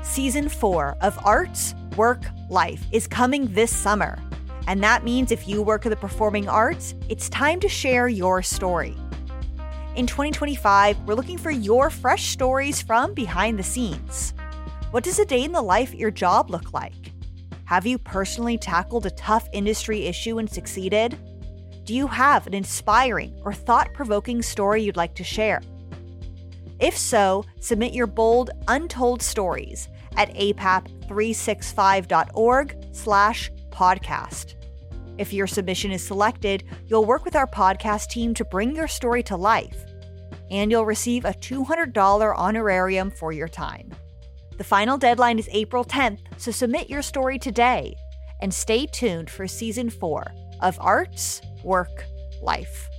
Season 4 of Arts, Work, Life is coming this summer. And that means if you work in the performing arts, it's time to share your story. In 2025, we're looking for your fresh stories from behind the scenes. What does a day in the life at your job look like? Have you personally tackled a tough industry issue and succeeded? Do you have an inspiring or thought-provoking story you'd like to share? If so, submit your bold, untold stories at apap365.org/podcast. If your submission is selected, you'll work with our podcast team to bring your story to life, and you'll receive a $200 honorarium for your time. The final deadline is April 10th, so submit your story today, and stay tuned for Season 4 of Arts, Work, Life.